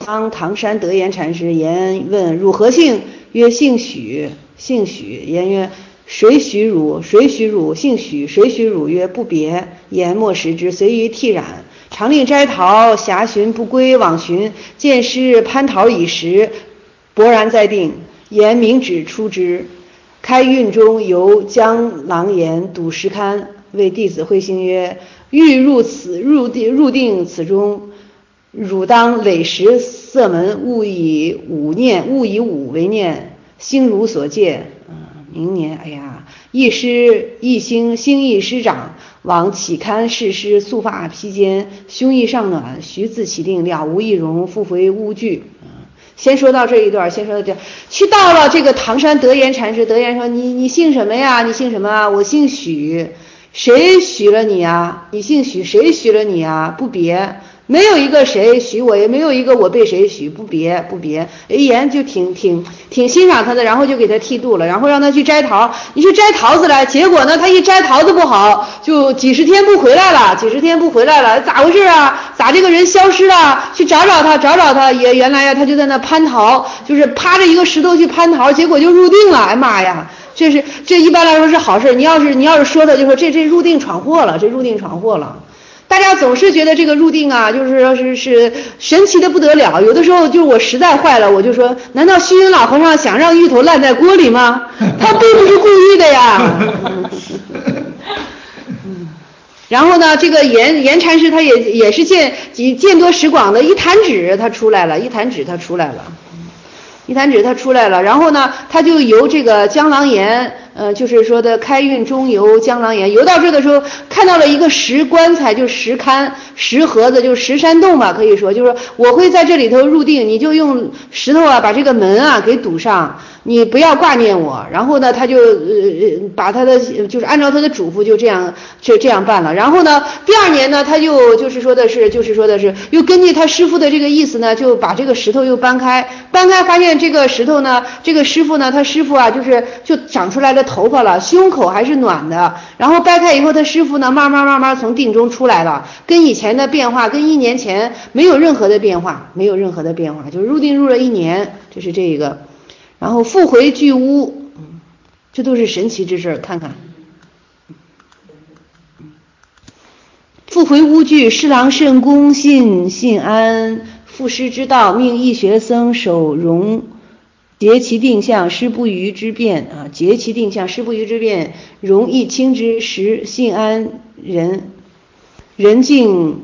当唐山德言禅师言问汝何姓？曰姓许。姓许。言曰谁许汝？谁许汝？姓许。谁许汝？曰不别。言莫识之，随于剃染。常令摘桃，暇寻不归，往寻见师蟠桃已食，勃然在定。言明旨出之。开运中由江郎言睹石龛，谓弟子会兴曰：欲入定此中，汝当累识色门，勿以五为念，兴如所戒。明年一星星意师长，往启刊誓师，素发披肩，胸臆尚暖，徐自起定，了无易容，复回乌具。先说到这一段，去到了这个唐山德言禅师，德言说你姓什么呀？你姓什么啊？我姓许。谁许了你啊？你姓许，谁许了你啊？不别。没有一个谁许我，也没有一个我被谁许，不别。言就挺欣赏他的，然后就给他剃度了，然后让他去摘桃。你去摘桃子来，结果呢，他一摘桃子不好，就几十天不回来了，咋回事啊？咋这个人消失了？去找找他，也原来呀，他就在那蟠桃，就是趴着一个石头去蟠桃，结果就入定了。哎妈呀！这一般来说是好事，你要是说他，就说这入定闯祸了，大家总是觉得这个入定啊，就是说是神奇的不得了。有的时候就是我实在坏了，我就说，难道虚云老和尚想让芋头烂在锅里吗？他并不是故意的呀。然后呢，这个严禅师他也是见多识广的，一弹指他出来了。然后呢，他就由这个江郎岩，就是说的开运中游江郎岩，游到这的时候，看到了一个石棺材，就石龛、石盒子，就是石山洞吧，可以说就是我会在这里头入定，你就用石头啊把这个门啊给堵上，你不要挂念我。然后呢，他就把他的就是按照他的嘱咐就这样办了。然后呢，第二年呢，他就是说的是又根据他师傅的这个意思呢，就把这个石头又搬开，发现这个石头呢，这个师傅呢，他师傅啊就长出来了头发了，胸口还是暖的。然后掰开以后，他师傅呢慢慢从定中出来了，跟以前的变化，跟1年前没有任何的变化，就是入定入了1年，这是这个。然后复回巨屋，这都是神奇之事，看看。复回乌具，侍郎甚恭信安，复师之道，命义学僧守容，结其定向，师不渝之变结其定向，师不渝之变，容易轻之。时信安人敬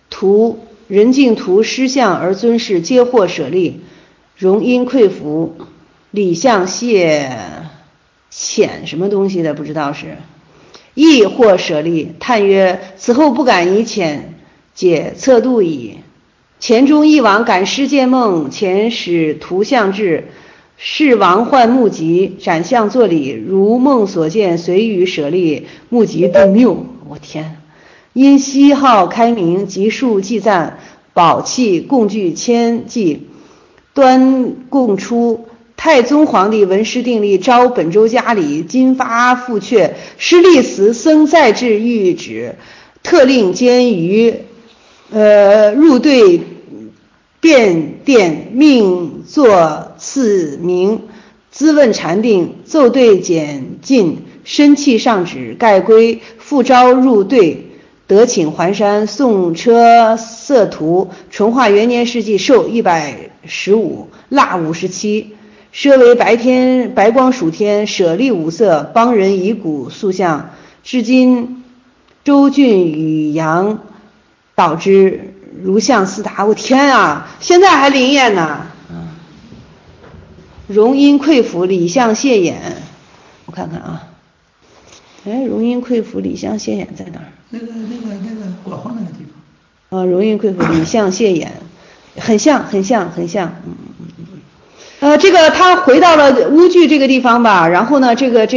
图师相而尊事，皆获舍利。容因愧服，礼相谢遣什么东西的不知道是，亦获舍利。叹曰：此后不敢以遣解测度矣。前中一王感师见梦，前使图像至，是王唤目疾，展相作礼，如梦所见，随与舍利，目疾顿谬。我天！因西号开明，集数祭赞，宝器共具1000计，端供出。太宗皇帝闻师定力，召本州家里，金发复阙，师立祠僧再至谕旨，特令监于入对便殿，命作赐名，咨问禅定，奏对简进，身气上旨，盖归复招入对，得请还山，送车色图。淳化元年世纪寿115，腊57。奢为白光属天，舍利五色，帮人以骨塑像。至今周郡与阳导之，如像四达。我天啊，现在还灵验呢。容因愧服，礼相谢眼。我看看啊，容因愧服，礼相谢眼在哪儿？ 那个广化那个地方。 容因愧服，礼相谢眼，很像。 这个他回到了乌具这个地方吧，然后呢，这个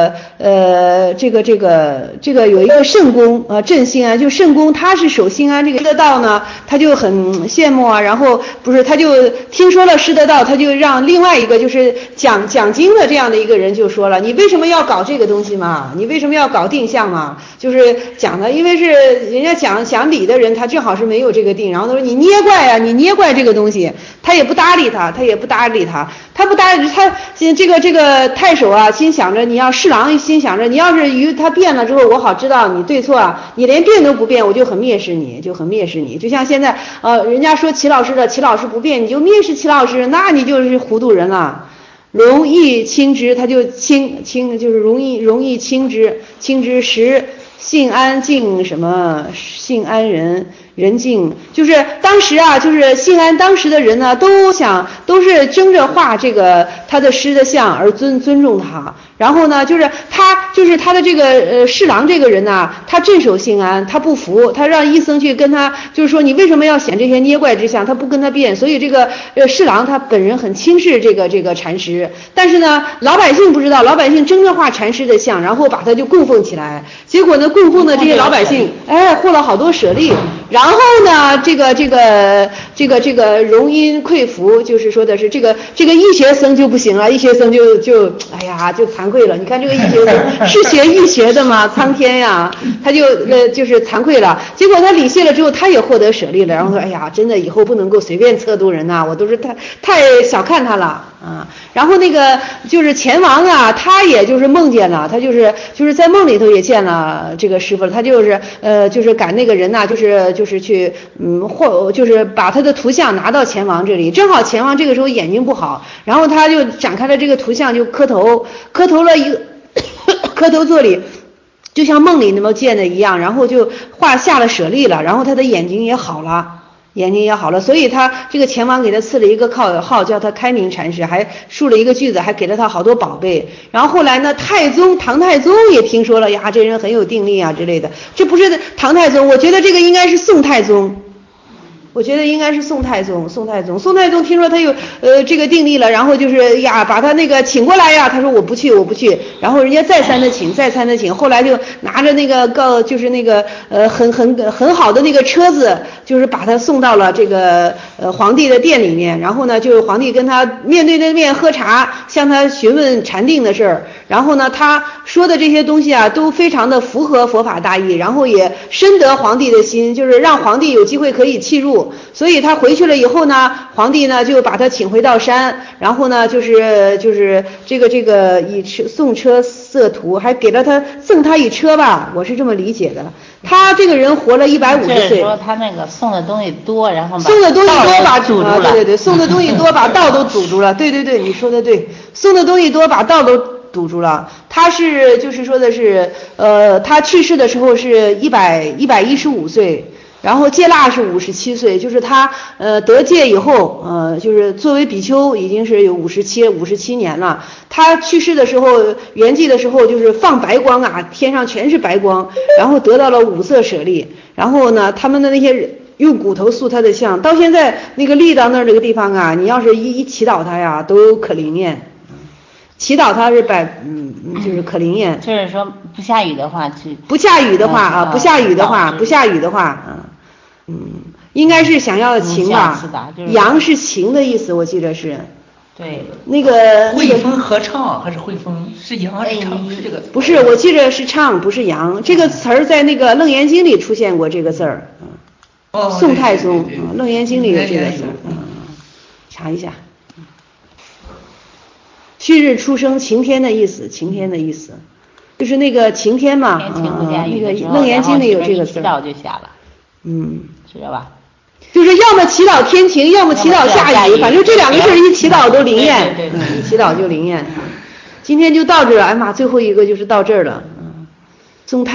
有一个圣公镇信安，就圣公他是守信安这个师的道呢，他就很羡慕啊，然后不是他就听说了师的道，他就让另外一个就是讲经的这样的一个人就说了，你为什么要搞这个东西嘛？你为什么要搞定向嘛？就是讲的，因为是人家讲理的人，他正好是没有这个定，然后他说你捏怪啊，你捏怪这个东西，他也不搭理他不搭理他这个太守啊，心想着你要侍郎心想着你要是与他变了之后，我好知道你对错啊，你连变都不变，我就很蔑视你，就像现在人家说齐老师不变，你就蔑视齐老师，那你就是糊涂人了。容易轻之，他就轻就是容易轻之时性安静什么性安人静，就是当时啊，就是信安当时的人呢，都是争着画这个他的师的像而尊重他。然后呢，就是他的这个侍郎这个人呢，他镇守信安，他不服，他让医僧去跟他，就是说你为什么要显这些捏怪之相？他不跟他辩，所以这个侍郎他本人很轻视这个禅师，但是呢，老百姓不知道，老百姓争着画禅师的像，然后把他就供奉起来，结果呢，供奉的这些老百姓，获了好多舍利。然后呢，这个荣因愧服，就是说的是这个医学僧就不行了，医学僧就哎呀就惭愧了。你看这个医学僧是学医学的吗？苍天呀，他就是惭愧了。结果他礼谢了之后，他也获得舍利了。然后说，哎呀，真的以后不能够随便测度人呐，我都是太小看他了啊。然后那个就是钱王啊，他也就是梦见了，他就是在梦里头也见了这个师傅了，他就是赶那个人呐，就是去就是把他的图像拿到钱王这里，正好钱王这个时候眼睛不好，然后他就展开了这个图像，就磕头了一个磕头作礼，就像梦里那么见的一样，然后就下了舍利了，然后他的眼睛也好了，所以他这个钱王给他赐了一个号，叫他开明禅师，还竖了一个句子，还给了他好多宝贝。然后后来呢，唐太宗也听说了呀，这人很有定力啊之类的。这不是唐太宗，我觉得这个应该是宋太宗。宋太宗听说他有这个定力了，然后就是呀把他那个请过来呀，他说我不去，然后人家再三的请，后来就拿着那个就是那个很好的那个车子，就是把他送到了这个皇帝的殿里面，然后呢就是皇帝跟他面对面喝茶，向他询问禅定的事儿，然后呢他说的这些东西啊都非常的符合佛法大义，然后也深得皇帝的心，就是让皇帝有机会可以契入。所以他回去了以后呢，皇帝呢就把他请回到山，然后呢就是这个以送车色图，还给了他赠他一车吧，我是这么理解的。他这个人活了150岁。 就是说他那个送的东西多，然后送的东西多把堵住了。 对，送的东西多把道都堵住了。对，你说的对，送的东西多把道都堵住了。他是就是说的是他去世的时候是115岁。然后戒腊是57岁，就是他得戒以后就是作为比丘已经是有57年了。他去世的时候圆寂的时候就是放白光啊，天上全是白光，然后得到了5色舍利。然后呢他们的那些人用骨头塑他的像，到现在那个立到那儿这个地方啊，你要是一祈祷他呀都可灵验。祈祷他是就是可灵验。 就是说不下雨的话不下雨的话应该是想要的晴吧，阳是晴的意思，我记得是。 对。 那个汇丰合唱还是汇丰是阳还是唱？是这个。 不是，我记得是唱，不是阳。这个词儿在那个《楞严经》里出现过这个字儿。宋太宗，《楞严经》里有这个字儿。查一下。旭日初升，晴天的意思，就是那个晴天嘛，那个《楞严经》里有这个字。 祈祷就下了。知道吧？ 就是要么祈祷天晴，要么祈祷下雨，反正这2个事一祈祷都灵验，一祈祷就灵验。今天就到这儿了，哎妈，最后一个就是到这儿了。